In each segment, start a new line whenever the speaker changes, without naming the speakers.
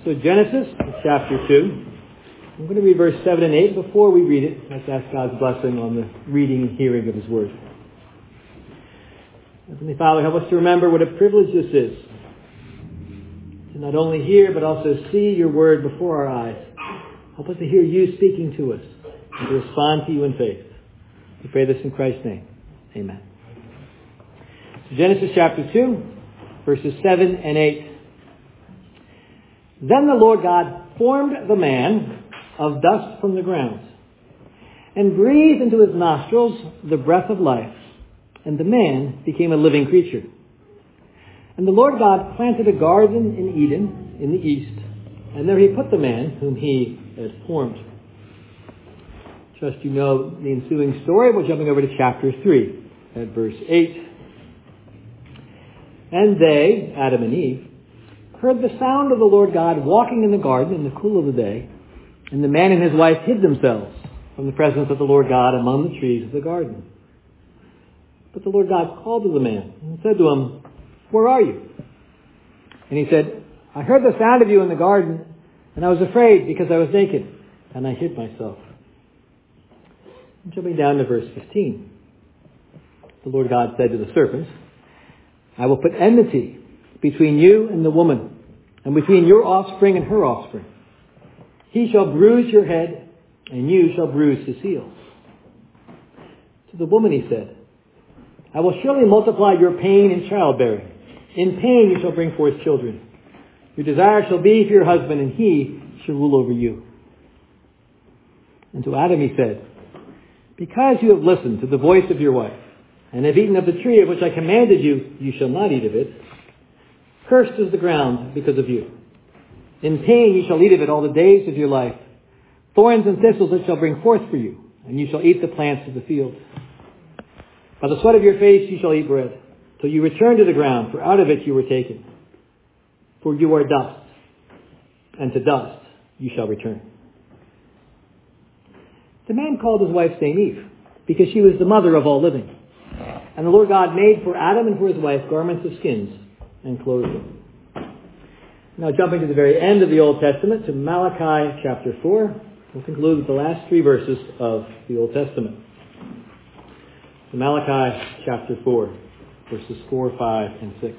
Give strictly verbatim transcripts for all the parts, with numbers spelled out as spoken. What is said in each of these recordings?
So Genesis chapter two. I'm going to read verse seven and eight. Before we read it, let's ask God's blessing on the reading and hearing of His Word. Heavenly Father, help us to remember what a privilege this is. To not only hear, but also see Your Word before our eyes. Help us to hear You speaking to us and to respond to You in faith. We pray this in Christ's name. Amen. So Genesis chapter two, verses seven and eight. Then the Lord God formed the man of dust from the ground, and breathed into his nostrils the breath of life, and the man became a living creature. And the Lord God planted a garden in Eden in the east, and there He put the man whom He had formed. Trust you know the ensuing story. We're jumping over to chapter three at verse eight. And they, Adam and Eve, heard the sound of the Lord God walking in the garden in the cool of the day, and the man and his wife hid themselves from the presence of the Lord God among the trees of the garden. But the Lord God called to the man and said to him, "Where are you?" And he said, "I heard the sound of you in the garden, and I was afraid because I was naked, and I hid myself." And jumping down to verse fifteen. The Lord God said to the serpent, "I will put enmity between you and the woman, and between your offspring and her offspring. He shall bruise your head, and you shall bruise his heel." To the woman He said, "I will surely multiply your pain in childbearing. In pain you shall bring forth children. Your desire shall be for your husband, and he shall rule over you." And to Adam He said, "Because you have listened to the voice of your wife, and have eaten of the tree of which I commanded you, you shall not eat of it. Cursed is the ground because of you. In pain you shall eat of it all the days of your life. Thorns and thistles it shall bring forth for you, and you shall eat the plants of the field. By the sweat of your face you shall eat bread, till you return to the ground, for out of it you were taken. For you are dust, and to dust you shall return." The man called his wife's name Eve, because she was the mother of all living. And the Lord God made for Adam and for his wife garments of skins, and clothed them. Now jumping to the very end of the Old Testament, to Malachi chapter four, we'll conclude with the last three verses of the Old Testament. To Malachi chapter four, verses four, five, and six.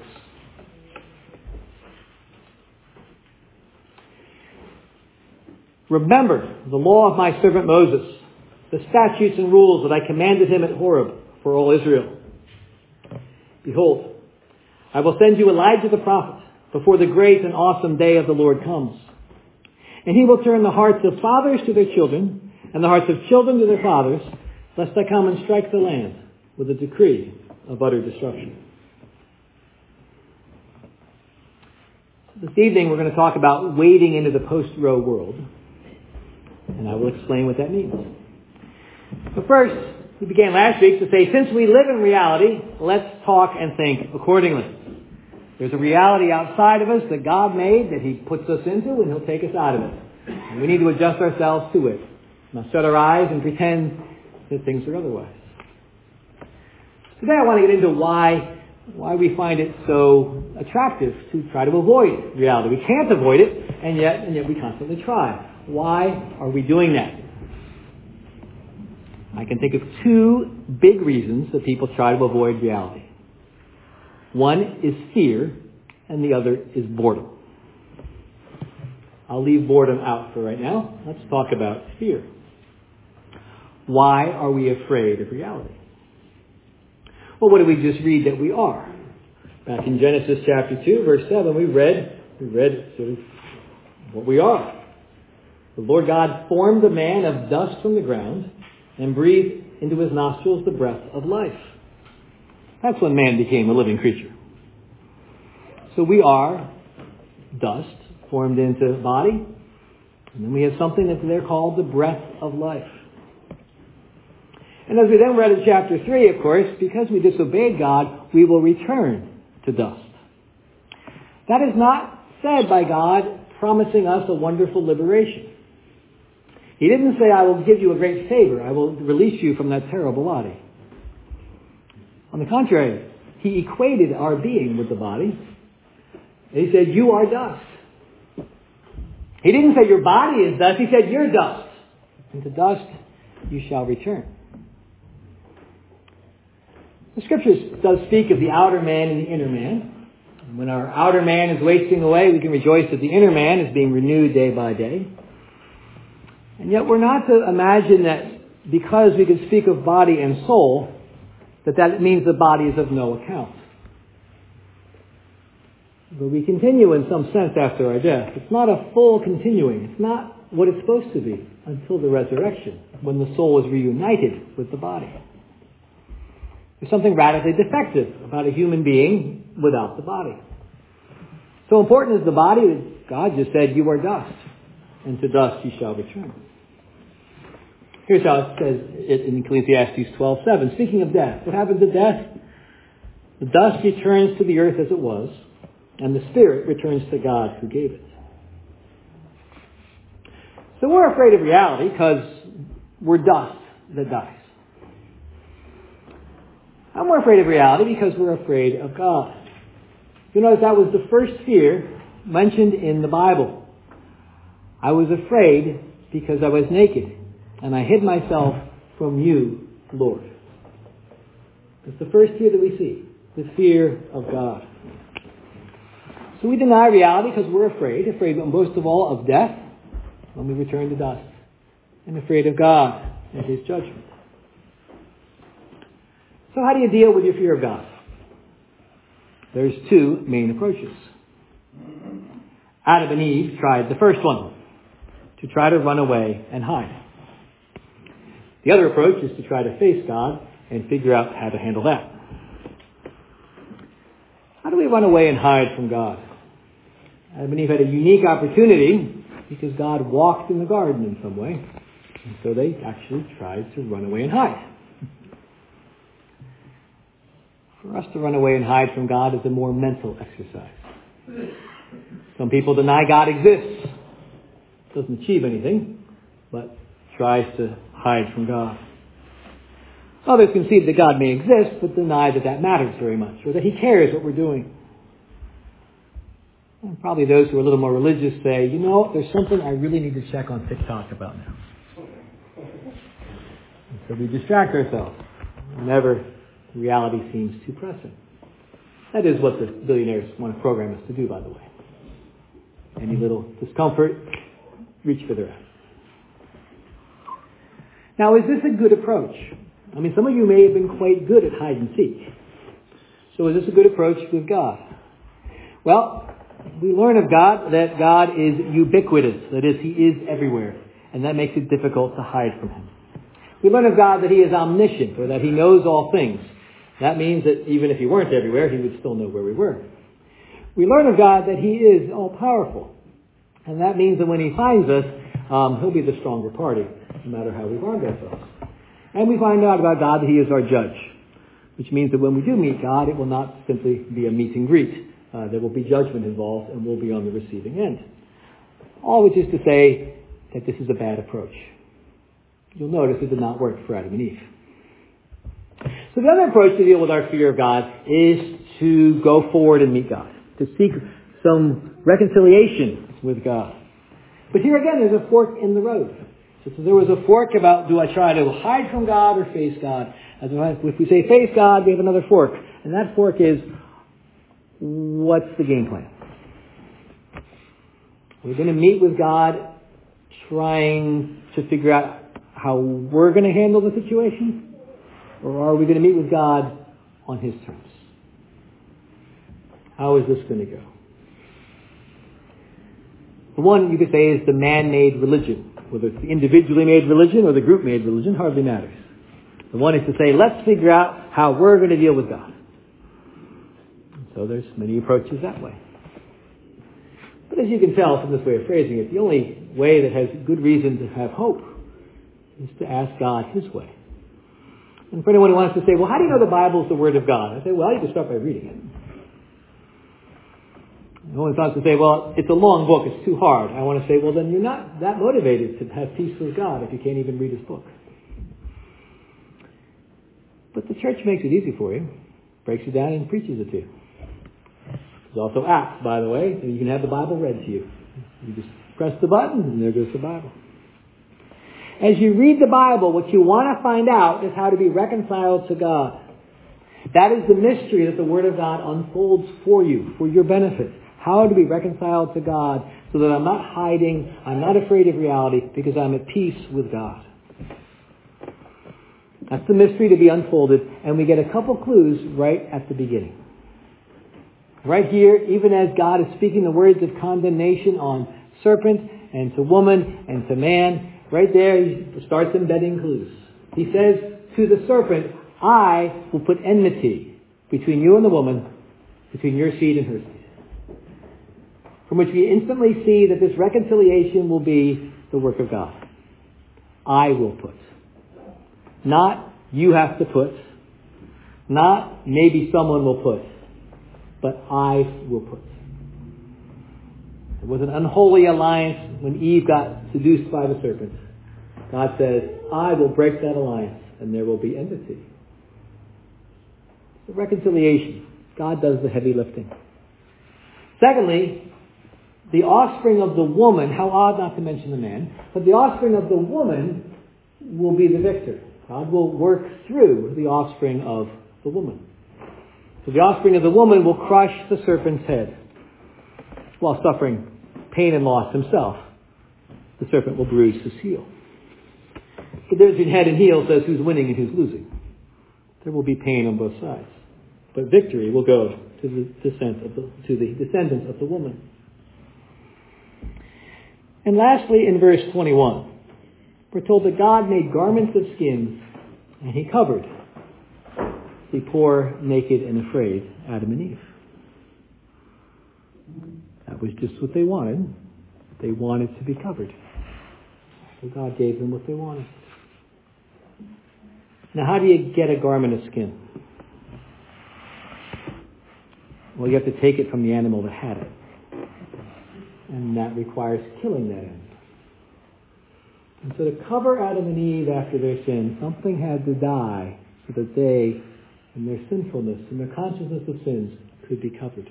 "Remember the law of my servant Moses, the statutes and rules that I commanded him at Horeb for all Israel. Behold, I will send you Elijah the prophet before the great and awesome day of the Lord comes. And he will turn the hearts of fathers to their children, and the hearts of children to their fathers, lest I come and strike the land with a decree of utter destruction." This evening we're going to talk about wading into the post-Roe world, and I will explain what that means. But first, we began last week to say, since we live in reality, let's talk and think accordingly. There's a reality outside of us that God made that He puts us into, and He'll take us out of it. And we need to adjust ourselves to it. Not shut our eyes and pretend that things are otherwise. Today I want to get into why, why we find it so attractive to try to avoid reality. We can't avoid it, and yet, and yet we constantly try. Why are we doing that? I can think of two big reasons that people try to avoid reality. One is fear, and the other is boredom. I'll leave boredom out for right now. Let's talk about fear. Why are we afraid of reality? Well, what did we just read that we are? Back in Genesis chapter two, verse seven, we read, we read sort of what we are. The Lord God formed the man of dust from the ground and breathed into his nostrils the breath of life. That's when man became a living creature. So we are dust formed into body, and then we have something that's there called the breath of life. And as we then read in chapter three, of course, because we disobeyed God, we will return to dust. That is not said by God promising us a wonderful liberation. He didn't say, "I will give you a great favor. I will release you from that terrible body." On the contrary, He equated our being with the body. And He said, "You are dust. He didn't say your body is dust. He said you're dust. And to dust you shall return. The Scriptures does speak of the outer man and the inner man. And when our outer man is wasting away, we can rejoice that the inner man is being renewed day by day. And yet we're not to imagine that because we can speak of body and soul, that that means the body is of no account. But we continue in some sense after our death. It's not a full continuing. It's not what it's supposed to be until the resurrection, when the soul is reunited with the body. There's something radically defective about a human being without the body. So important is the body that God just said, you are dust, and to dust you shall return. Here's how it says it in Ecclesiastes twelve seven. Speaking of death, what happens at death? The dust returns to the earth as it was, and the spirit returns to God who gave it. So we're afraid of reality because we're dust that dies. And we're afraid of reality because we're afraid of God. You notice that was the first fear mentioned in the Bible. I was afraid because I was naked, and I hid myself from you, Lord. It's the first fear that we see, the fear of God. So we deny reality because we're afraid, afraid most of all of death when we return to dust, and afraid of God and His judgment. So how do you deal with your fear of God? There's two main approaches. Adam and Eve tried the first one, to try to run away and hide. The other approach is to try to face God and figure out how to handle that. How do we run away and hide from God? Adam and Eve had a unique opportunity because God walked in the garden in some way. And so they actually tried to run away and hide. For us to run away and hide from God is a more mental exercise. Some people deny God exists. Doesn't achieve anything, but tries to hide from God. Others concede that God may exist, but deny that that matters very much, or that He cares what we're doing. And probably those who are a little more religious say, you know, there's something I really need to check on TikTok about now. And so we distract ourselves whenever reality seems too pressing. That is what the billionaires want to program us to do, by the way. Any little discomfort, reach for their eyes. Now, is this a good approach? I mean, some of you may have been quite good at hide and seek. So is this a good approach with God? Well, we learn of God that God is ubiquitous. That is, He is everywhere. And that makes it difficult to hide from Him. We learn of God that He is omniscient, or that He knows all things. That means that even if He weren't everywhere, He would still know where we were. We learn of God that He is all-powerful. And that means that when He finds us, um, He'll be the stronger party, no matter how we've armed ourselves. And we find out about God that He is our judge, which means that when we do meet God, it will not simply be a meet and greet. Uh, there will be judgment involved, and we'll be on the receiving end. All which is to say that this is a bad approach. You'll notice it did not work for Adam and Eve. So the other approach to deal with our fear of God is to go forward and meet God, to seek some reconciliation with God. But here again, there's a fork in the road. So there was a fork about, do I try to hide from God or face God? As if we say face God, we have another fork. And that fork is, what's the game plan? We're going to meet with God trying to figure out how we're going to handle the situation? Or are we going to meet with God on His terms? How is this going to go? The one you could say is the man-made religion. Whether it's the individually made religion or the group-made religion, hardly matters. The one is to say, let's figure out how we're going to deal with God. And so there's many approaches that way. But as you can tell from this way of phrasing it, the only way that has good reason to have hope is to ask God His way. And for anyone who wants to say, well, how do you know the Bible is the Word of God? I say, well, you can start by reading it. No one wants to say, well, it's a long book, it's too hard. I want to say, well, then you're not that motivated to have peace with God if you can't even read His book. But the church makes it easy for you, breaks it down and preaches it to you. There's also apps, by the way, so you can have the Bible read to you. You just press the button and there goes the Bible. As you read the Bible, what you want to find out is how to be reconciled to God. That is the mystery that the Word of God unfolds for you, for your benefit. How to be reconciled to God so that I'm not hiding, I'm not afraid of reality, because I'm at peace with God. That's the mystery to be unfolded, and we get a couple clues right at the beginning. Right here, even as God is speaking the words of condemnation on serpent and to woman and to man, right there he starts embedding clues. He says to the serpent, I will put enmity between you and the woman, between your seed and her seed. From which we instantly see that this reconciliation will be the work of God. I will put. Not you have to put. Not maybe someone will put. But I will put. It was an unholy alliance when Eve got seduced by the serpent. God says, I will break that alliance and there will be enmity. The reconciliation. God does the heavy lifting. Secondly, the offspring of the woman, how odd not to mention the man, but the offspring of the woman will be the victor. God will work through the offspring of the woman. So the offspring of the woman will crush the serpent's head while suffering pain and loss himself. The serpent will bruise his heel. The difference between head and heel says who's winning and who's losing. There will be pain on both sides. But victory will go to the descent of the, to the descendants of the woman. And lastly, in verse twenty-one, we're told that God made garments of skins and he covered the poor, naked, and afraid Adam and Eve. That was just what they wanted. They wanted to be covered. So God gave them what they wanted. Now, how do you get a garment of skin? Well, you have to take it from the animal that had it. And that requires killing that animal. And so to cover Adam and Eve after their sin, something had to die so that they, in their sinfulness, in their consciousness of sins, could be covered.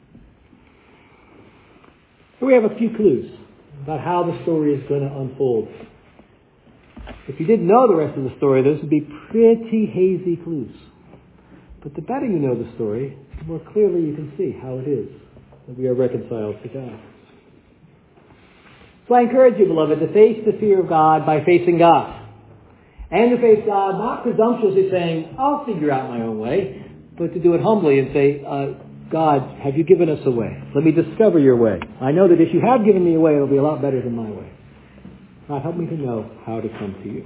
So we have a few clues about how the story is going to unfold. If you didn't know the rest of the story, those would be pretty hazy clues. But the better you know the story, the more clearly you can see how it is that we are reconciled to God. So I encourage you, beloved, to face the fear of God by facing God. And to face God not presumptuously saying, I'll figure out my own way, but to do it humbly and say, uh, God, have you given us a way? Let me discover your way. I know that if you have given me a way, it'll be a lot better than my way. God, help me to know how to come to you.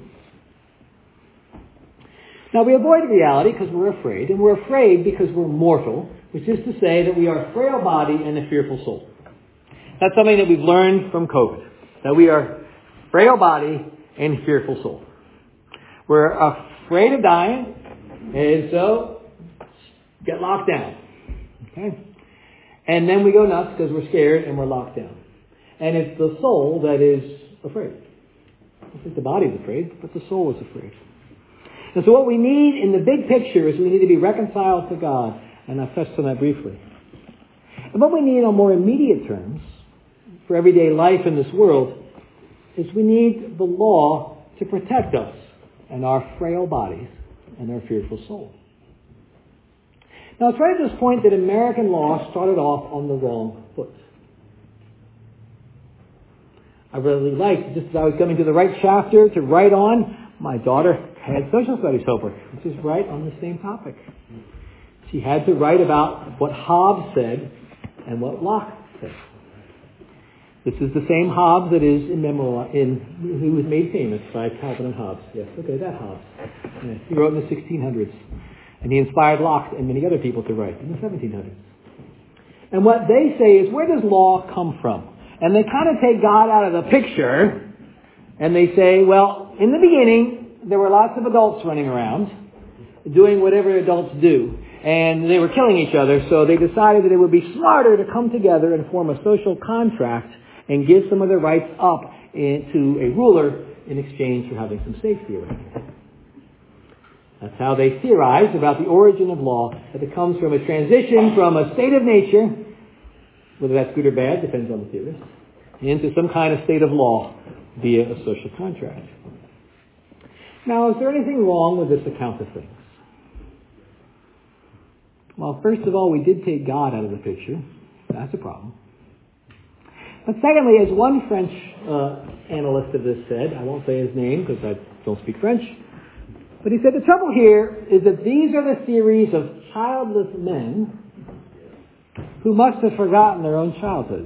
Now, we avoid reality because we're afraid, and we're afraid because we're mortal, which is to say that we are a frail body and a fearful soul. That's something that we've learned from COVID, that we are frail body and fearful soul. We're afraid of dying, and so get locked down. Okay? And then we go nuts because we're scared and we're locked down. And it's the soul that is afraid. I think the body's afraid, but the soul is afraid. And so what we need in the big picture is we need to be reconciled to God. And I've touched on that briefly. And what we need on more immediate terms for everyday life in this world is we need the law to protect us and our frail bodies and our fearful soul. Now, it's right at this point that American law started off on the wrong foot. I really liked, just as I was coming to the right chapter to write on, my daughter had social studies homework, which is right on the same topic. She had to write about what Hobbes said and what Locke said. This is the same Hobbes that is in memoir, in who was made famous by Calvin and Hobbes. Yes, okay, that Hobbes. Yes, he wrote in the sixteen hundreds. And he inspired Locke and many other people to write in the seventeen hundreds. And what they say is, where does law come from? And they kind of take God out of the picture, and they say, well, in the beginning, there were lots of adults running around, doing whatever adults do, and they were killing each other, so they decided that it would be smarter to come together and form a social contract and give some of their rights up to a ruler in exchange for having some safety around. That's how they theorize about the origin of law, that it comes from a transition from a state of nature whether that's good or bad, depends on the theorist, into some kind of state of law via a social contract. Now, is there anything wrong with this account of things? Well, first of all, we did take God out of the picture. That's a problem. But secondly, as one French uh, analyst of this said, I won't say his name because I don't speak French, but he said the trouble here is that these are the theories of childless men who must have forgotten their own childhood.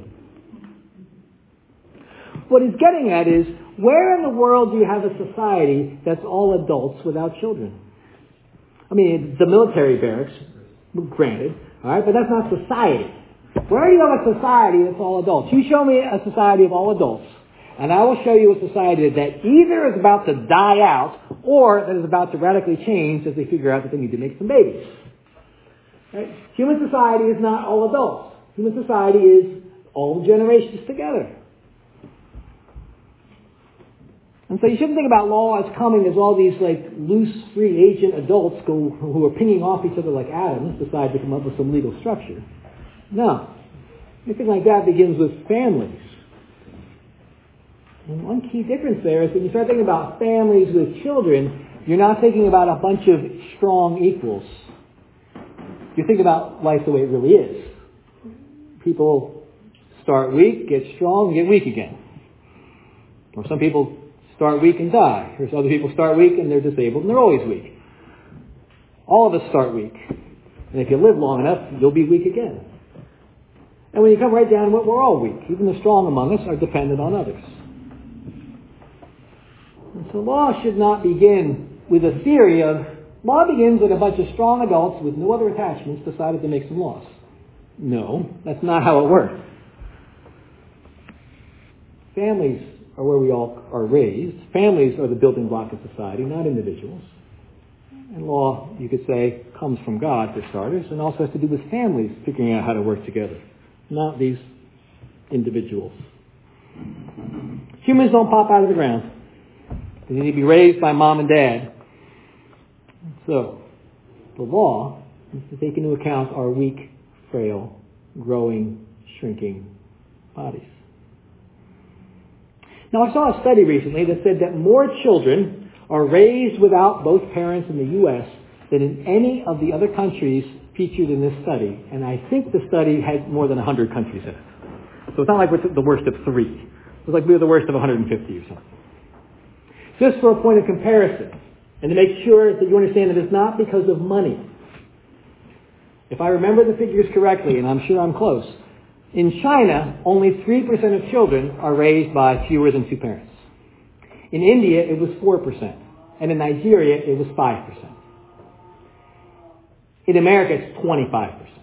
What he's getting at is, where in the world do you have a society that's all adults without children? I mean, the military barracks, granted, all right, but that's not society. Where do you have a society that's all adults? You show me a society of all adults, and I will show you a society that either is about to die out or that is about to radically change as they figure out that they need to make some babies. Right? Human society is not all adults. Human society is all generations together. And so you shouldn't think about law as coming as all these like loose, free agent adults go, who are pinging off each other like atoms decide to come up with some legal structure. No. Anything like that begins with families. And one key difference there is when you start thinking about families with children, you're not thinking about a bunch of strong equals. You think about life the way it really is. People start weak, get strong, and get weak again. Or some people start weak and die. Or other people start weak and they're disabled and they're always weak. All of us start weak. And if you live long enough, you'll be weak again. And when you come right down to it, we're all weak. Even the strong among us are dependent on others. And so law should not begin with a theory of, law begins when a bunch of strong adults with no other attachments decided to make some laws. No, that's not how it works. Families are where we all are raised. Families are the building block of society, not individuals. And law, you could say, comes from God for starters, and also has to do with families figuring out how to work together, not these individuals. Humans don't pop out of the ground. They need to be raised by mom and dad. So, the law is to take into account our weak, frail, growing, shrinking bodies. Now, I saw a study recently that said that more children are raised without both parents in the U S than in any of the other countries featured in this study. And I think the study had more than one hundred countries in it. So it's not like we're the worst of three. It was like we were the worst of one hundred fifty or something. Just for a point of comparison, and to make sure that you understand that it's not because of money. If I remember the figures correctly, and I'm sure I'm close, in China, only three percent of children are raised by fewer than two parents. In India, it was four percent. And in Nigeria, it was five percent. In America, it's twenty-five percent.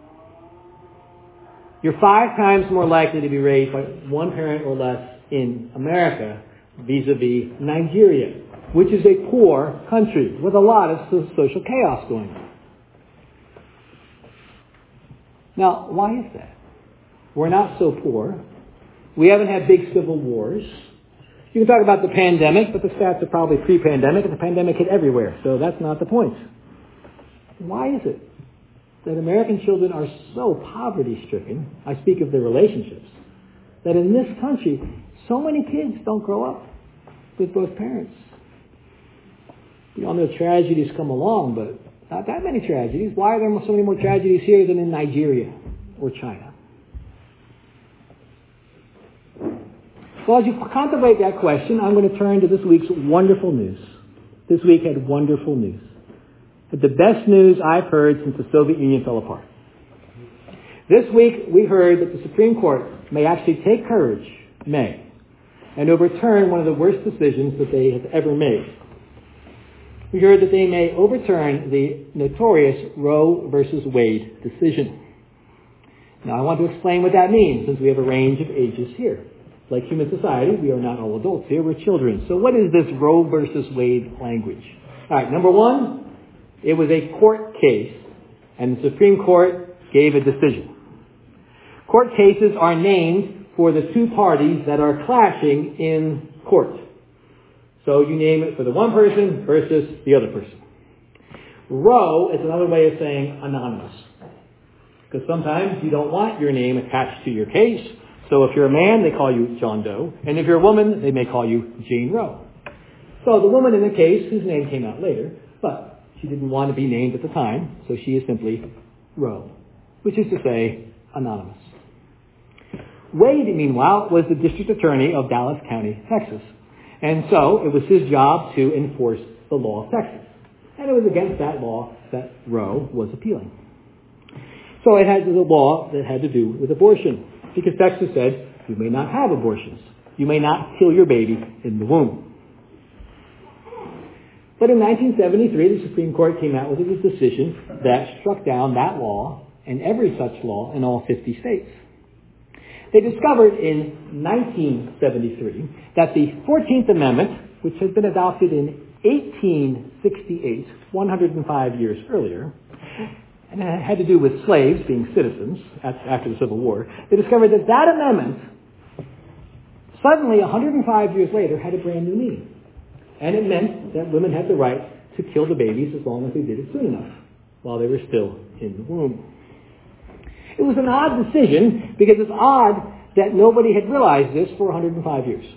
You're five times more likely to be raised by one parent or less in America vis-a-vis Nigeria, which is a poor country with a lot of social chaos going on. Now, why is that? We're not so poor. We haven't had big civil wars. You can talk about the pandemic, but the stats are probably pre-pandemic, and the pandemic hit everywhere, so that's not the point. Why is it that American children are so poverty-stricken, I speak of their relationships, that in this country, so many kids don't grow up with both parents? We all know tragedies come along, but not that many tragedies. Why are there so many more tragedies here than in Nigeria or China? Well, as you contemplate that question, I'm going to turn to this week's wonderful news. This week had wonderful news. But the best news I've heard since the Soviet Union fell apart. This week, we heard that the Supreme Court may actually take courage, may, and overturn one of the worst decisions that they have ever made. We heard that they may overturn the notorious Roe versus Wade decision. Now, I want to explain what that means, since we have a range of ages here. Like human society, we are not all adults here, we're children. So what is this Roe versus Wade language? All right, number one, it was a court case, and the Supreme Court gave a decision. Court cases are named for the two parties that are clashing in court. So you name it for the one person versus the other person. Roe is another way of saying anonymous. Because sometimes you don't want your name attached to your case. So if you're a man, they call you John Doe. And if you're a woman, they may call you Jane Roe. So the woman in the case, whose name came out later, but she didn't want to be named at the time, so she is simply Roe, which is to say, anonymous. Wade, meanwhile, was the district attorney of Dallas County, Texas. And so it was his job to enforce the law of Texas. And it was against that law that Roe was appealing. So it had the law that had to do with abortion. Because Texas said, you may not have abortions. You may not kill your baby in the womb. But in nineteen seventy-three, the Supreme Court came out with a decision that struck down that law and every such law in all fifty states. They discovered in nineteen seventy-three that the fourteenth Amendment, which had been adopted in eighteen sixty-eight, one hundred five years earlier, and it had to do with slaves being citizens after the Civil War, they discovered that that amendment, suddenly one hundred five years later, had a brand new meaning. And it meant that women had the right to kill the babies as long as they did it soon enough, while they were still in the womb. It was an odd decision, because it's odd that nobody had realized this for one hundred five years.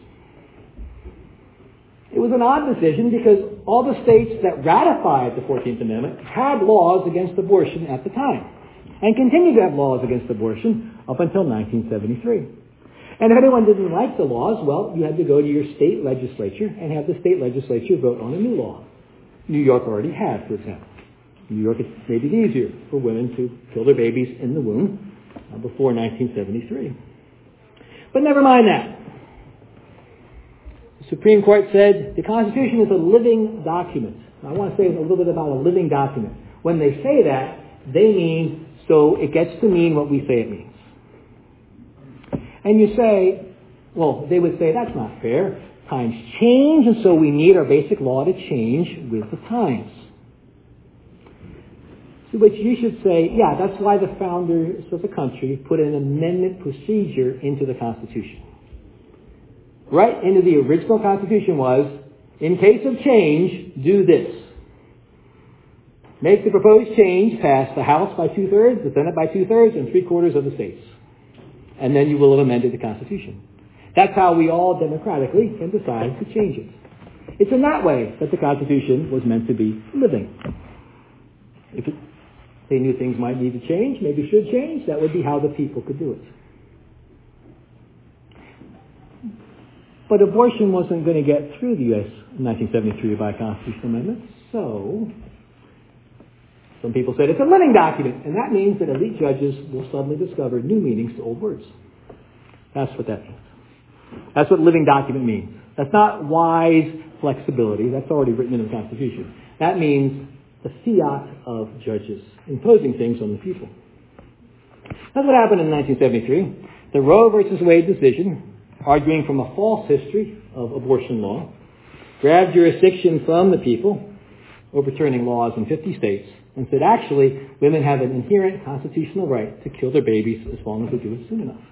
It was an odd decision because all the states that ratified the fourteenth Amendment had laws against abortion at the time, and continued to have laws against abortion up until nineteen seventy-three. And if anyone didn't like the laws, well, you had to go to your state legislature and have the state legislature vote on a new law. New York already had, for example. New York, it made it easier for women to kill their babies in the womb uh, before nineteen seventy-three. But never mind that. The Supreme Court said the Constitution is a living document. Now, I want to say a little bit about a living document. When they say that, they mean so it gets to mean what we say it means. And you say, well, they would say that's not fair. Times change, and so we need our basic law to change with the times. To which you should say, yeah, that's why the founders of the country put an amendment procedure into the Constitution. Right into the original Constitution was, in case of change, do this. Make the proposed change pass the House by two-thirds, the Senate by two-thirds, and three-quarters of the states. And then you will have amended the Constitution. That's how we all democratically can decide to change it. It's in that way that the Constitution was meant to be living. If it, they knew things might need to change, maybe should change, that would be how the people could do it. But abortion wasn't going to get through the U S in nineteen seventy-three by constitutional amendment, so some people said it's a living document, and that means that elite judges will suddenly discover new meanings to old words. That's what that means. That's what living document means. That's not wise flexibility. That's already written in the Constitution. That means the fiat of judges, imposing things on the people. That's what happened in nineteen seventy-three. The Roe versus Wade decision, arguing from a false history of abortion law, grabbed jurisdiction from the people, overturning laws in fifty states, and said, actually, women have an inherent constitutional right to kill their babies as long as they do it soon enough.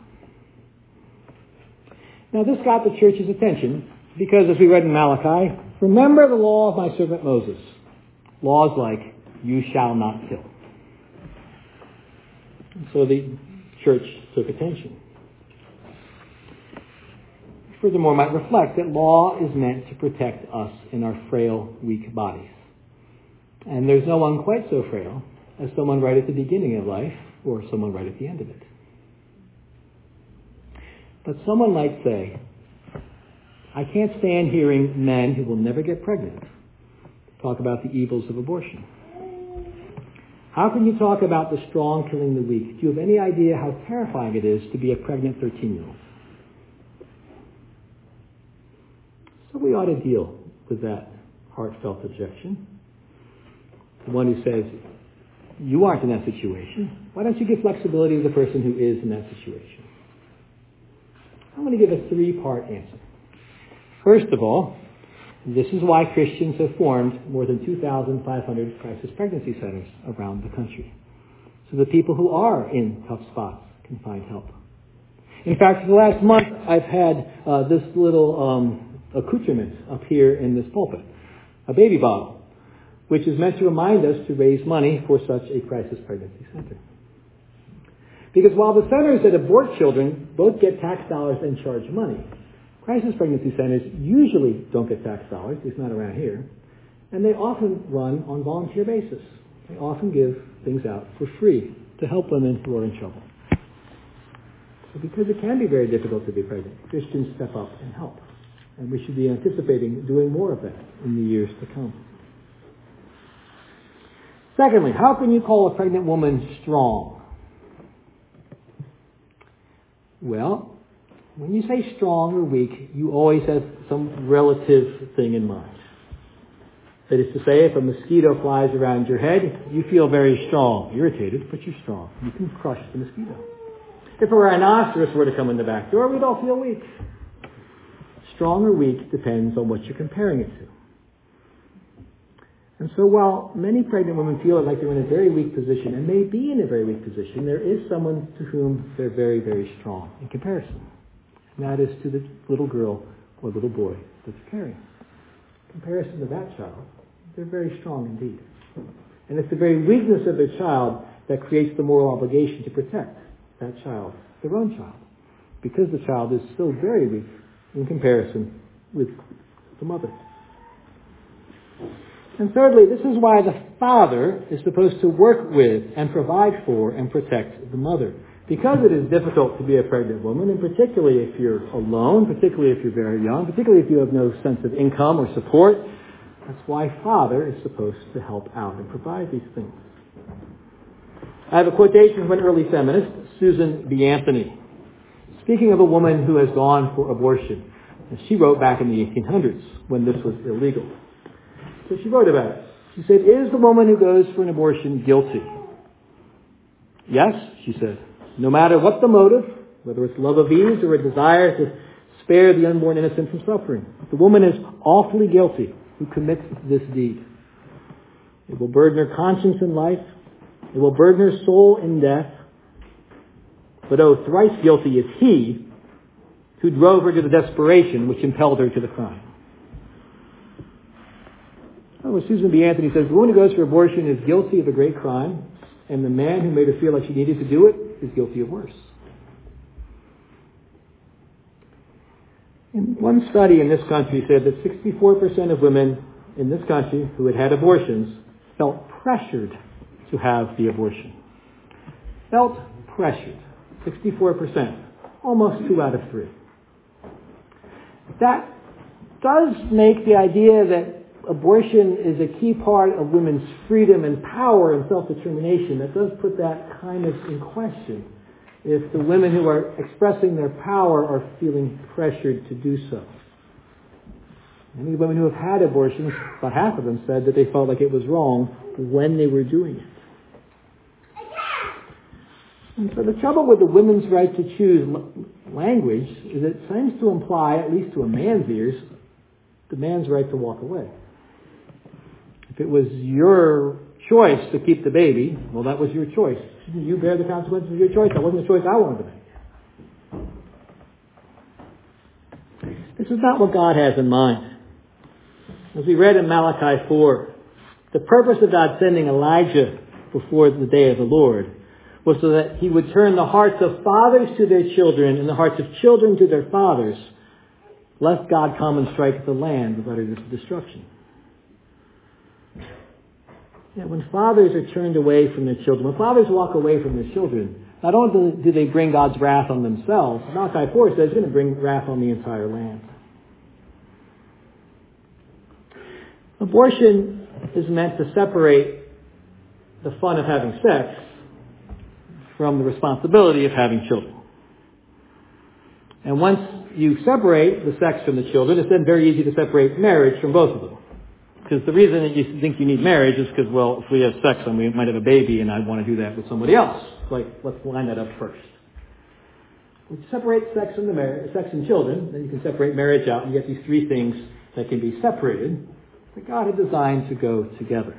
Now, this got the church's attention because, as we read in Malachi, remember the law of my servant Moses. Laws like, you shall not kill. And so the church took attention. Furthermore, might reflect that law is meant to protect us in our frail, weak bodies. And there's no one quite so frail as someone right at the beginning of life or someone right at the end of it. But someone might say, I can't stand hearing men who will never get pregnant talk about the evils of abortion. How can you talk about the strong killing the weak? Do you have any idea how terrifying it is to be a pregnant thirteen-year-old? So we ought to deal with that heartfelt objection. The one who says, you aren't in that situation. Why don't you give flexibility to the person who is in that situation? I'm going to give a three-part answer. First of all, this is why Christians have formed more than two thousand five hundred crisis pregnancy centers around the country. So the people who are in tough spots can find help. In fact, for the last month, I've had uh, this little um, accoutrement up here in this pulpit, a baby bottle, which is meant to remind us to raise money for such a crisis pregnancy center. Because while the centers that abort children both get tax dollars and charge money, crisis pregnancy centers usually don't get tax dollars, at least not around here, and they often run on volunteer basis. They often give things out for free to help women who are in trouble. So because it can be very difficult to be pregnant, Christians step up and help. And we should be anticipating doing more of that in the years to come. Secondly, how can you call a pregnant woman strong? Well, when you say strong or weak, you always have some relative thing in mind. That is to say, if a mosquito flies around your head, you feel very strong. Irritated, but you're strong. You can crush the mosquito. If a rhinoceros were to come in the back door, we'd all feel weak. Strong or weak depends on what you're comparing it to. And so while many pregnant women feel like they're in a very weak position, and may be in a very weak position, there is someone to whom they're very, very strong in comparison. And that is to the little girl or little boy that's carrying. In comparison to that child, they're very strong indeed. And it's the very weakness of their child that creates the moral obligation to protect that child, their own child, because the child is still very weak in comparison with the mother. And thirdly, this is why the father is supposed to work with and provide for and protect the mother. Because it is difficult to be a pregnant woman, and particularly if you're alone, particularly if you're very young, particularly if you have no sense of income or support, that's why father is supposed to help out and provide these things. I have a quotation from an early feminist, Susan B. Anthony, speaking of a woman who has gone for abortion. She wrote back in the eighteen hundreds when this was illegal. So she wrote about it. She said, "Is the woman who goes for an abortion guilty?" "Yes," she said. "No matter what the motive, whether it's love of ease or a desire to spare the unborn innocent from suffering, the woman is awfully guilty who commits this deed. It will burden her conscience in life. It will burden her soul in death. But oh, thrice guilty is he who drove her to the desperation which impelled her to the crime." Oh, well, Susan B. Anthony says, the woman who goes for abortion is guilty of a great crime, and the man who made her feel like she needed to do it is guilty of worse. In one study in this country said that sixty-four percent of women in this country who had had abortions felt pressured to have the abortion. Felt pressured. sixty-four percent. Almost two out of three. That does make the idea that abortion is a key part of women's freedom and power and self-determination. That does put that kind of in question. If the women who are expressing their power are feeling pressured to do so. Many women who have had abortions, about half of them said that they felt like it was wrong when they were doing it. And so the trouble with the women's right to choose language is it seems to imply, at least to a man's ears, the man's right to walk away. If it was your choice to keep the baby, well, that was your choice. You bear the consequences of your choice. That wasn't the choice I wanted to make. This is not what God has in mind. As we read in Malachi four, the purpose of God sending Elijah before the day of the Lord was so that he would turn the hearts of fathers to their children and the hearts of children to their fathers, lest God come and strike the land with utter destruction. Yeah, when fathers are turned away from their children, when fathers walk away from their children, not only do they bring God's wrath on themselves, Malachi four says it's going to bring wrath on the entire land. Abortion is meant to separate the fun of having sex from the responsibility of having children. And once you separate the sex from the children, it's then very easy to separate marriage from both of them. Because the reason that you think you need marriage is because, well, if we have sex and we might have a baby and I want to do that with somebody else. It's like, let's line that up first. When you separate sex from the marriage, sex and children, then you can separate marriage out and you get these three things that can be separated that God had designed to go together.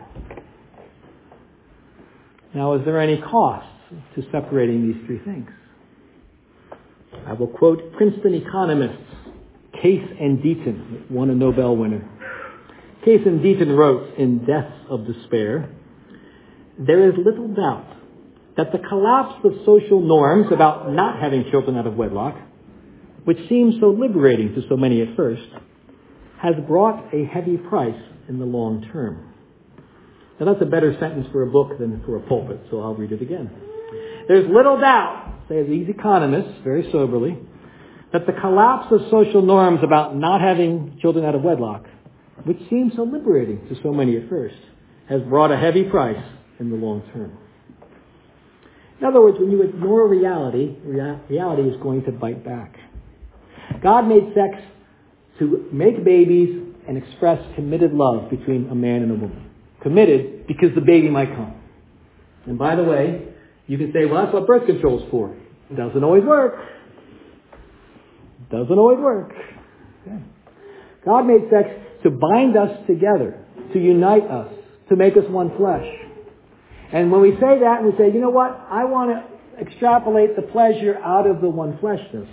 Now, is there any cost to separating these three things? I will quote Princeton economists Case and Deaton, won a Nobel winner. Case and Deaton wrote in Deaths of Despair, "There is little doubt that the collapse of social norms about not having children out of wedlock, which seems so liberating to so many at first, has brought a heavy price in the long term. Now that's a better sentence for a book than for a pulpit, so I'll read it again. There's little doubt, say these economists very soberly, that the collapse of social norms about not having children out of wedlock, which seems so liberating to so many at first, has brought a heavy price in the long term. In other words, when you ignore reality, rea- reality is going to bite back. God made sex to make babies and express committed love between a man and a woman. Committed because the baby might come. And by the way, you can say, well, that's what birth control's for. It doesn't always work. It doesn't always work. Okay. God made sex to bind us together, to unite us, to make us one flesh. And when we say that, we say, you know what? I want to extrapolate the pleasure out of the one fleshness.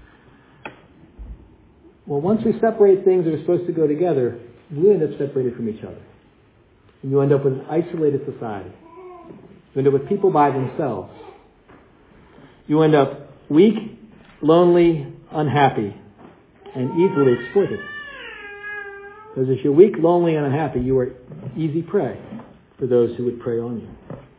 Well, once we separate things that are supposed to go together, we end up separated from each other. And you end up with an isolated society. You end up with people by themselves. You end up weak, lonely, unhappy, and easily exploited. Because if you're weak, lonely, and unhappy, you are easy prey for those who would prey on you.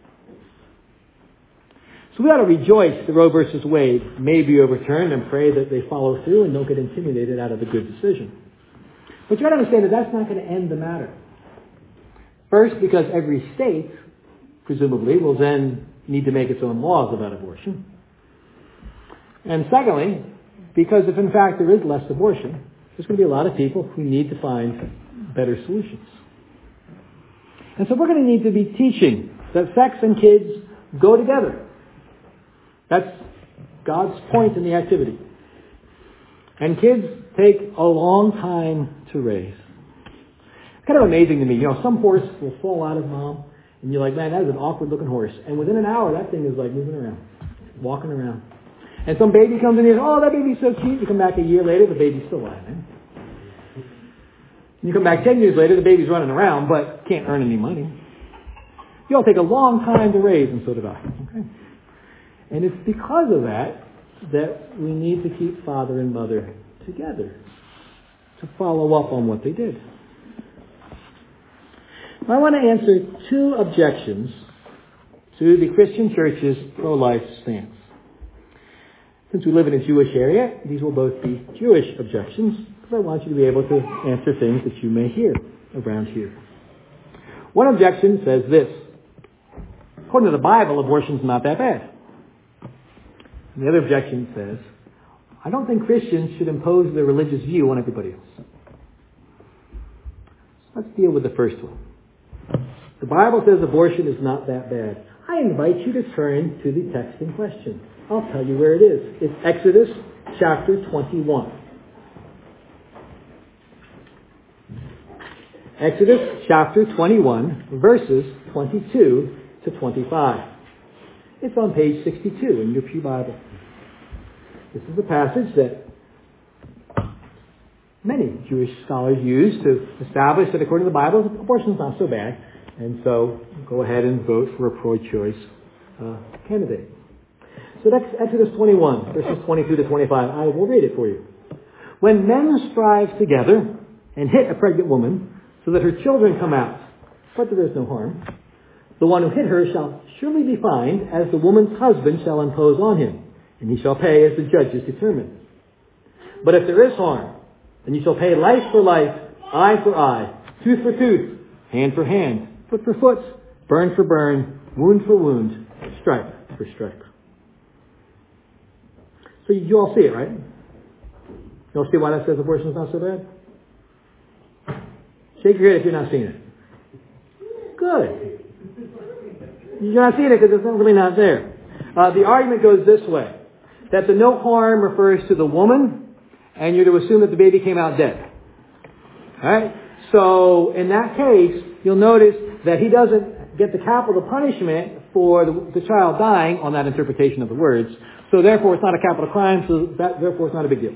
So we ought to rejoice that Roe versus Wade may be overturned and pray that they follow through and don't get intimidated out of a good decision. But you got to understand that that's not going to end the matter. First, because every state, presumably, will then need to make its own laws about abortion. And secondly, because if in fact there is less abortion, there's going to be a lot of people who need to find better solutions. And so we're going to need to be teaching that sex and kids go together. That's God's point in the activity. And kids take a long time to raise. It's kind of amazing to me. You know, some horse will fall out of mom, and you're like, man, that is an awkward looking horse. And within an hour, that thing is like moving around, walking around. And some baby comes in and you go, oh, that baby's so cute. You come back a year later, the baby's still lying. You come back ten years later, the baby's running around, but can't earn any money. You all take a long time to raise, and so did I. Okay? And it's because of that that we need to keep father and mother together to follow up on what they did. I want to answer two objections to the Christian Church's pro-life stance. Since we live in a Jewish area, these will both be Jewish objections, because I want you to be able to answer things that you may hear around here. One objection says this: according to the Bible, abortion's not that bad. And the other objection says, I don't think Christians should impose their religious view on everybody else. Let's deal with the first one. The Bible says abortion is not that bad. I invite you to turn to the text in question. I'll tell you where it is. It's Exodus chapter twenty-one. Exodus chapter twenty-one, verses twenty-two to twenty-five. It's on page sixty-two in your Pew Bible. This is a passage that many Jewish scholars use to establish that according to the Bible, abortion is not so bad. And so go ahead and vote for a pro-choice uh, candidate. So that's Exodus twenty-one, verses twenty-two to twenty-five. I will read it for you. When men strive together and hit a pregnant woman so that her children come out, but there is no harm, the one who hit her shall surely be fined, as the woman's husband shall impose on him, and he shall pay as the judges determine. But if there is harm, then you shall pay life for life, eye for eye, tooth for tooth, hand for hand, foot for foot, burn for burn, wound for wound, stripe for stripe. So you all see it, right? You all see why that says abortion is not so bad? Shake your head if you're not seeing it. Good. You're not seeing it because it's not really not there. Uh, the argument goes this way: that the no harm refers to the woman, and you're to assume that the baby came out dead. All right? So in that case, you'll notice that he doesn't get the capital punishment for the, the child dying on that interpretation of the words. So therefore, it's not a capital crime. So that, therefore, it's not a big deal.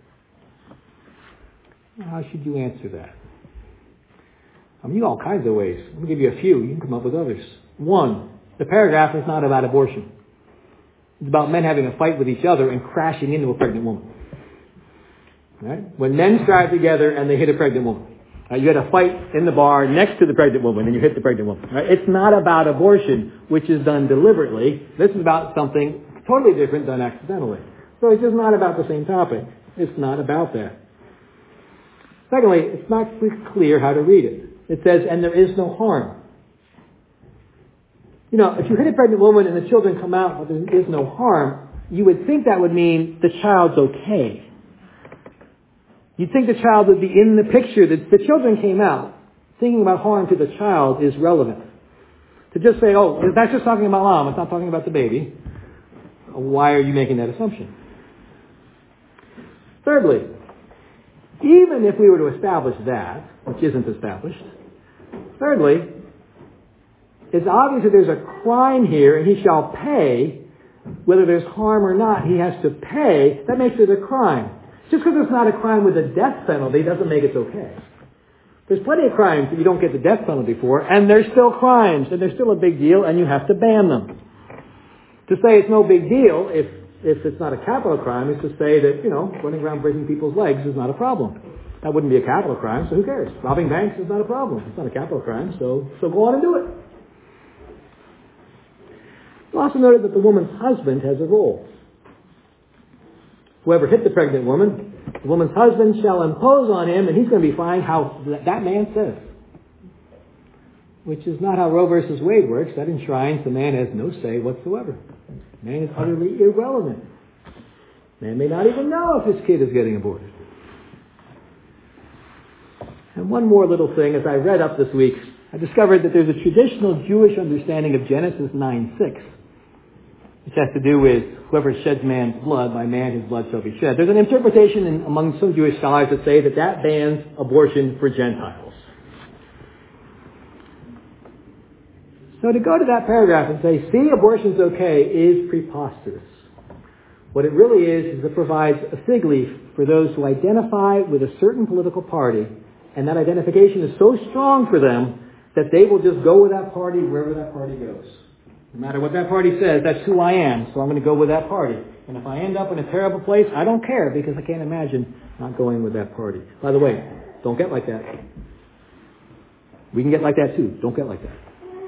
How should you answer that? I mean, you all kinds of ways. Let me give you a few. You can come up with others. One, The paragraph is not about abortion. It's about men having a fight with each other and crashing into a pregnant woman. Right? When men strive together and they hit a pregnant woman. Right? You had a fight in the bar next to the pregnant woman and you hit the pregnant woman. Right? It's not about abortion, which is done deliberately. This is about something totally different done accidentally. So it's just not about the same topic. It's not about that. Secondly, it's not clear how to read it. It says, and there is no harm. You know, if you hit a pregnant woman and the children come out but there is no harm, you would think that would mean the child's okay. You'd think the child would be in the picture, that the children came out. Thinking about harm to the child is relevant. To just say, oh, that's just talking about mom, it's not talking about the baby. Why are you making that assumption? Thirdly, even if we were to establish that, which isn't established, thirdly, it's obvious that there's a crime here and he shall pay, whether there's harm or not, he has to pay. That makes it a crime. Just because it's not a crime with a death penalty doesn't make it okay. There's plenty of crimes that you don't get the death penalty for, and they're still crimes, and they're still a big deal, and you have to ban them. To say it's no big deal if if it's not a capital crime is to say that, you know, running around breaking people's legs is not a problem. That wouldn't be a capital crime, so who cares? Robbing banks is not a problem. It's not a capital crime, so so go on and do it. You also noted that the woman's husband has a role. Whoever hit the pregnant woman, the woman's husband shall impose on him, and he's going to be fined how that man says. Which is not how Roe versus Wade works. That enshrines the man has no say whatsoever. Man is utterly irrelevant. Man may not even know if his kid is getting aborted. And one more little thing, as I read up this week, I discovered that there's a traditional Jewish understanding of Genesis nine six, which has to do with whoever sheds man's blood, by man his blood shall be shed. There's an interpretation in, among some Jewish scholars that say that that bans abortion for Gentiles. So to go to that paragraph and say, see, abortion's okay, is preposterous. What it really is, is it provides a fig leaf for those who identify with a certain political party, and that identification is so strong for them that they will just go with that party wherever that party goes. No matter what that party says, that's who I am, so I'm going to go with that party. And if I end up in a terrible place, I don't care, because I can't imagine not going with that party. By the way, don't get like that. We can get like that too. Don't get like that.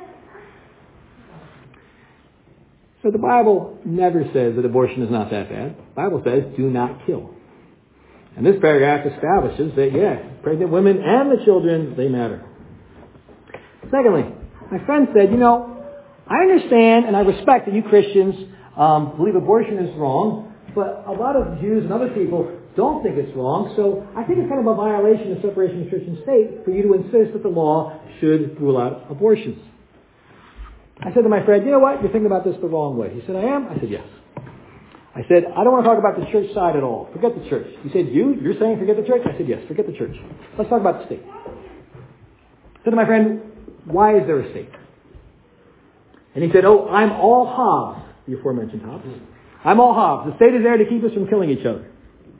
So the Bible never says that abortion is not that bad. The Bible says, do not kill. And this paragraph establishes that, yeah, pregnant women and the children, they matter. Secondly, my friend said, you know, I understand and I respect that you Christians um, believe abortion is wrong, but a lot of Jews and other people don't think it's wrong, so I think it's kind of a violation of separation of church and state for you to insist that the law should rule out abortions. I said to my friend, you know what, you're thinking about this the wrong way. He said, I am? I said, yes. I said, I don't want to talk about the church side at all. Forget the church. He said, you? You're saying forget the church? I said, yes, forget the church. Let's talk about the state. I said to my friend, why is there a state? And he said, oh, I'm all Hobbes, the aforementioned Hobbes. I'm all Hobbes. The state is there to keep us from killing each other.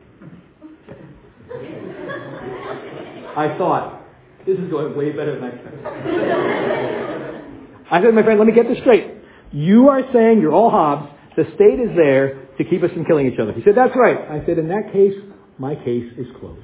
I thought, this is going way better than I expected. I said to my friend, let me get this straight. You are saying you're all Hobbes. The state is there to keep us from killing each other. He said, that's right. I said, in that case, my case is closed.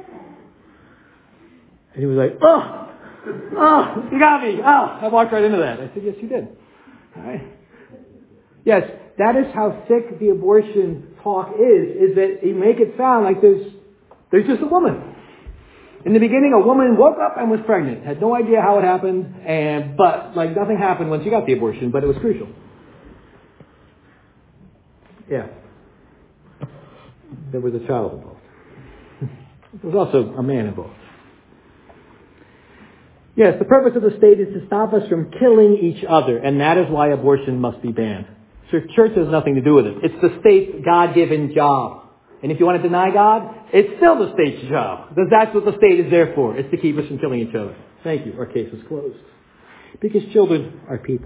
And he was like, oh, oh, you got me. Oh, I walked right into that. I said, yes, you did. All right. Yes, that is how thick the abortion talk is, is that you make it sound like there's, there's just a woman. In the beginning, a woman woke up and was pregnant. Had no idea how it happened, and but like nothing happened when she got the abortion, but it was crucial. Yeah. There was a child involved. There was also a man involved. Yes, the purpose of the state is to stop us from killing each other, and that is why abortion must be banned. So church has nothing to do with it. It's the state's God-given job. And if you want to deny God, it's still the state's job. Because that's what the state is there for. It's to keep us from killing each other. Thank you. Our case is closed. Because children are people.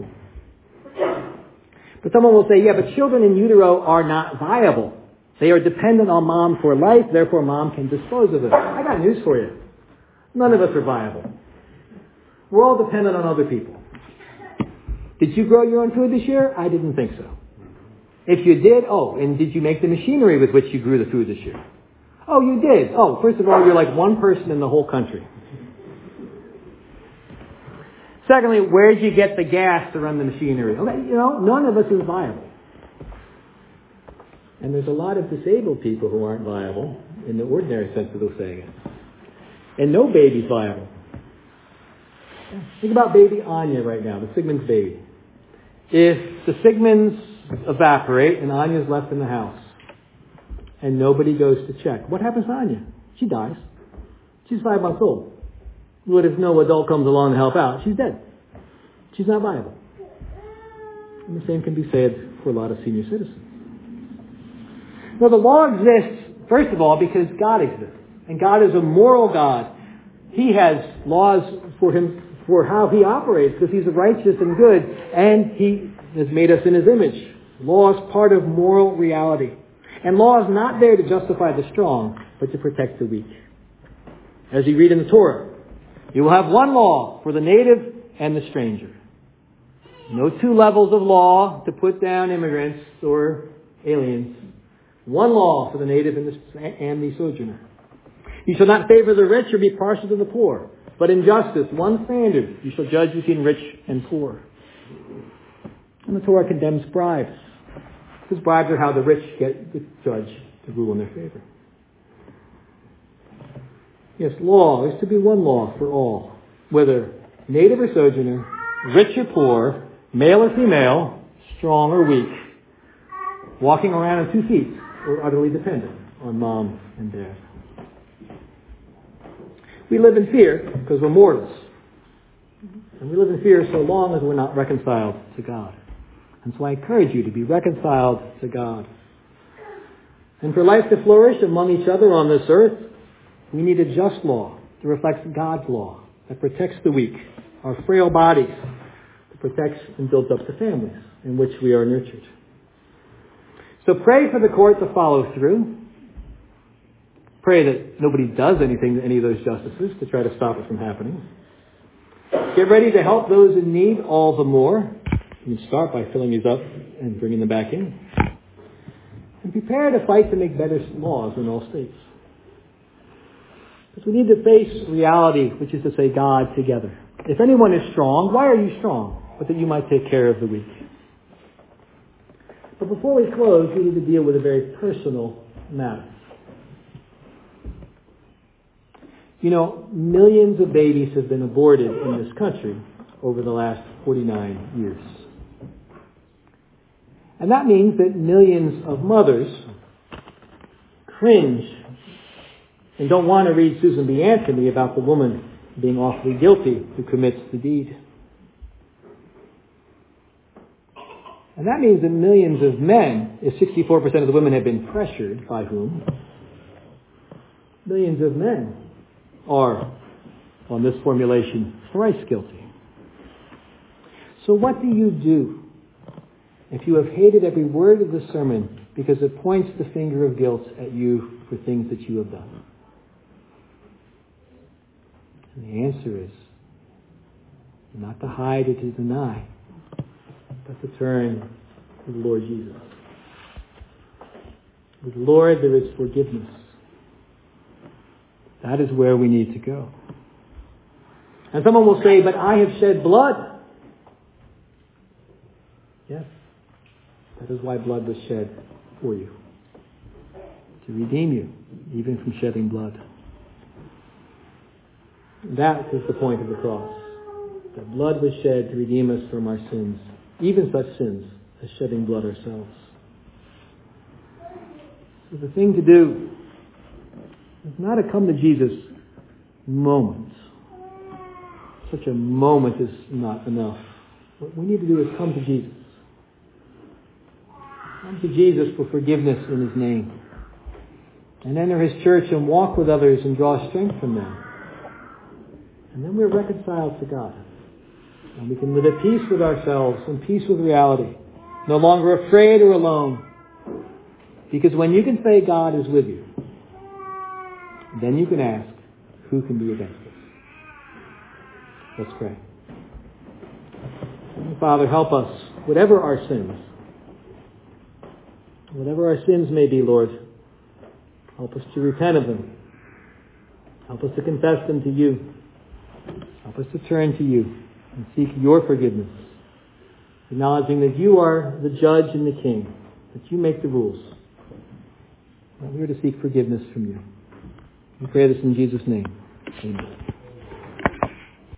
But someone will say, yeah, but children in utero are not viable. They are dependent on mom for life, therefore mom can dispose of them. I got news for you. None of us are viable. We're all dependent on other people. Did you grow your own food this year? I didn't think so. If you did, oh, and did you make the machinery with which you grew the food this year? Oh, you did. Oh, first of all, you're like one person in the whole country. Secondly, where did you get the gas to run the machinery? Okay, you know, none of us is viable. And there's a lot of disabled people who aren't viable in the ordinary sense of the saying. And no baby's viable. Think about baby Anya right now, the Sigmund's baby. If the Sigmunds evaporate and Anya's left in the house and nobody goes to check, what happens to Anya? She dies. She's five months old. What if no adult comes along to help out? She's dead. She's not viable. And the same can be said for a lot of senior citizens. Now the law exists, first of all, because God exists. And God is a moral God. He has laws for him, for how he operates, because he's righteous and good, and he has made us in his image. Law is part of moral reality. And law is not there to justify the strong, but to protect the weak. As you read in the Torah, you will have one law for the native and the stranger. No two levels of law to put down immigrants or aliens. One law for the native and the, and the sojourner. You shall not favor the rich or be partial to the poor, but in justice, one standard. You shall judge between rich and poor. And the Torah condemns bribes, because bribes are how the rich get the judge to rule in their favor. Yes, law is to be one law for all, whether native or sojourner, rich or poor, male or female, strong or weak, walking around on two feet, or utterly dependent on mom and dad. We live in fear because we're mortals. And we live in fear so long as we're not reconciled to God. And so I encourage you to be reconciled to God. And for life to flourish among each other on this earth, we need a just law that reflects God's law, that protects the weak, our frail bodies, that protects and builds up the families in which we are nurtured. So pray for the court to follow through. Pray that nobody does anything to any of those justices to try to stop it from happening. Get ready to help those in need all the more. You can start by filling these up and bringing them back in. And prepare to fight to make better laws in all states. Because we need to face reality, which is to say God together. If anyone is strong, why are you strong? But that you might take care of the weak. But before we close, we need to deal with a very personal matter. You know, millions of babies have been aborted in this country over the last forty-nine years. And that means that millions of mothers cringe and don't want to read Susan B. Anthony about the woman being awfully guilty who commits the deed. And that means that millions of men, if sixty-four percent of the women have been pressured, by whom? Millions of men are, on this formulation, thrice guilty. So what do you do if you have hated every word of the sermon because it points the finger of guilt at you for things that you have done? And the answer is not to hide or to deny, but to turn to the Lord Jesus. With the Lord there is forgiveness. That is where we need to go. And someone will say, but I have shed blood. Yes, that is why blood was shed for you. To redeem you, even from shedding blood. That is the point of the cross. That blood was shed to redeem us from our sins, even such sins as shedding blood ourselves. So the thing to do is not a come to Jesus moment. Such a moment is not enough. What we need to do is come to Jesus. Come to Jesus for forgiveness in His name. And enter His church and walk with others and draw strength from them. And then we're reconciled to God. And we can live at peace with ourselves and peace with reality. No longer afraid or alone. Because when you can say God is with you, then you can ask, who can be against us? Let's pray. Father, help us, whatever our sins, whatever our sins may be, Lord, help us to repent of them. Help us to confess them to you. Help us to turn to you and seek your forgiveness, acknowledging that you are the judge and the king, that you make the rules. And we are to seek forgiveness from you. We pray this in Jesus' name. Amen.